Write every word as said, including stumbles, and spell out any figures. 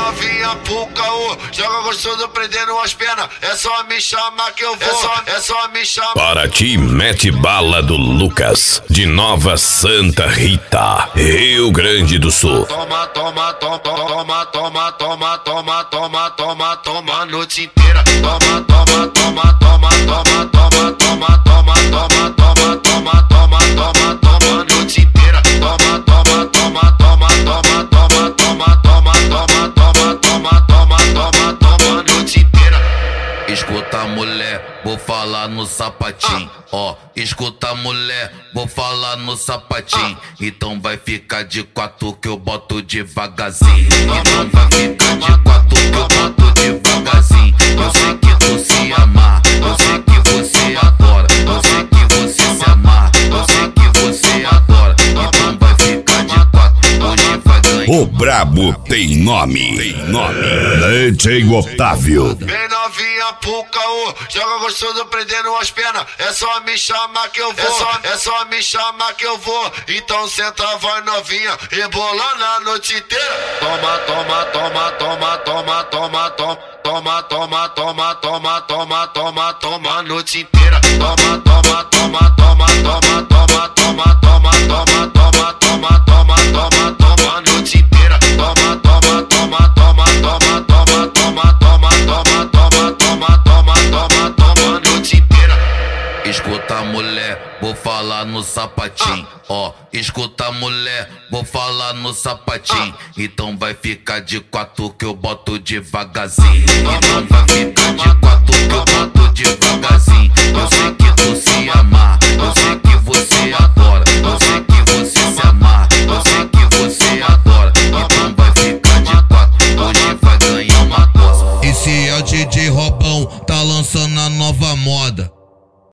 novinha pro caô, joga gostoso prendendo as penas. É só me chamar que eu vou, é só, é só me chamar. Paraty mete bala do Lucas, de Nova Santa Rita, Rio Grande do Sul. Toma, toma, toma, toma, toma, toma, toma, toma, toma, toma a noite inteira. Toma, toma, toma, toma, toma, toma, toma, toma, toma, toma, toma, toma, toma, toma a noite inteira. Toma, toma, toma, toma, toma, toma, toma, toma, toma, toma, toma, toma, toma, toma a noite inteira. Escuta, mulher, vou falar no sapatinho. Ó, escuta, mulher, vou falar no sapatinho. Então vai ficar de quatro que eu boto devagarzinho. Então vai ficar de quatro que eu boto devagarzinho. Eu sei que tu se amar, eu sei que você adora. Eu sei que você se amar, eu sei que você adora. Então vai ficar de quatro, hoje vai ganhar. O brabo tem nome, tem nome. D J Otávio. Vem novinha pro caô, joga gostoso prendendo as penas. É só me chamar que eu vou, é só, é só me chamar que eu vou. Então senta, vai novinha, rebolando a noite inteira. Toma, toma, toma, toma, toma, toma, toma, toma, toma, toma, toma, toma, toma, toma a noite inteira. Toma, toma, toma, toma, toma, toma, toma, toma, toma, toma, toma, toma, toma, toma a noite inteira. Toma, toma, toma, toma, toma, toma, toma, toma, toma, toma, toma, toma, toma, toma a noite inteira. Escuta, mulher, vou falar no sapatinho. Ó, escuta, mulher, vou falar no sapatinho. Então vai ficar de quatro que eu boto devagarzinho. Então vai ficar de quatro que eu boto devagarzinho. Eu sei que tu se amar, eu sei que você adora. Eu sei que você se amar, eu sei que você adora. Então vai ficar de quatro, hoje vai ganhar uma coisa. Esse é o D J Robão, tá lançando a nova moda.